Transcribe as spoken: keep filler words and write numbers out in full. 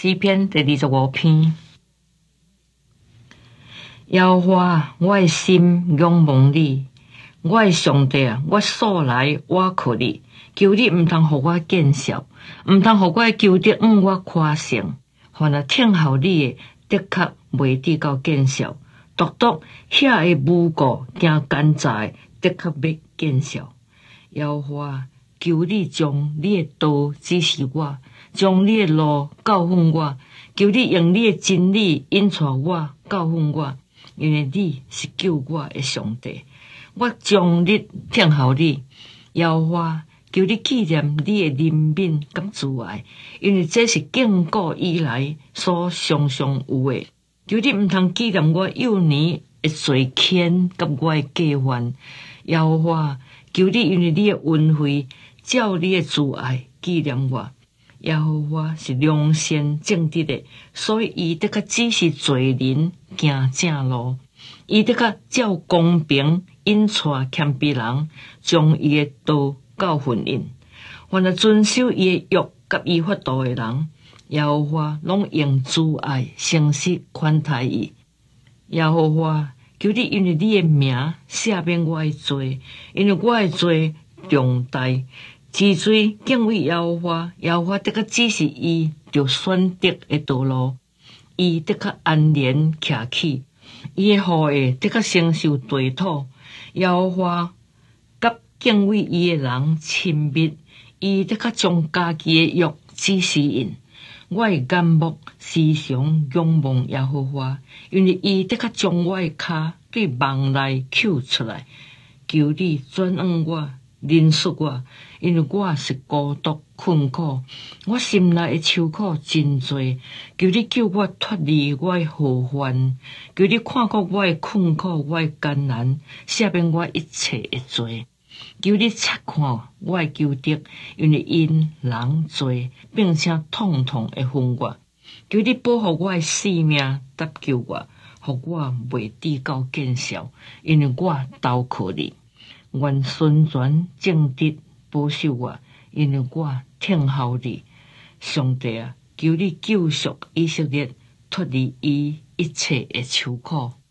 诗篇第二十五篇。耶和华，我的心仰望你，我的上帝啊，我素来倚靠你，求你毋通互我见笑，毋通互我的求得向我夸胜。凡那听候你的，的确袂得到见笑；独独遐个诬告惊奸诈的，的确要见笑。耶和华，求你将你的道指示我，将你的路教训我，求你用你的真理引带我，教训我，因为你是救我的上帝。我将日听候你，耶和华，求你纪念你的怜悯甲慈爱，因为这是亘古以来所常常有的。求你毋通纪念我幼年的罪愆甲我的过犯，耶和华，求你因为你的恩惠，照你的慈爱纪念我。耶和华是良善正直的，所以伊得较指示罪人行正路，伊得较照公平引带谦卑人，将伊的道教训因。凡那遵守伊的约甲伊法度的人，耶和华拢用慈爱诚实款待伊。耶和华，求你因为你的名赦免我的罪，因为我的罪重大。治罪敬畏耶和华，耶和华得较指示伊着选择的道路，伊得较安然徛起，伊的后裔得较承受地土。耶和华甲敬畏伊的人亲密，伊得较将家己的约指示因。我的眼目时常仰望耶和华，因为伊得较将我的脚对梦内扣出来。求你转往我，认识我，因为我是孤独困苦，我心内的愁苦真多。求你救我脱离我的祸患，求你看顾我的困苦，我的艰难，赦免我一切的罪。求你察看我的求得，因为因人多，并且统统会分我。求你保护我的性命，搭救我，互我袂得到见笑，因为我投靠你。愿顺全正直保守我，因为我听候你。上帝啊，求你救赎以色列，脱离伊一切的愁苦。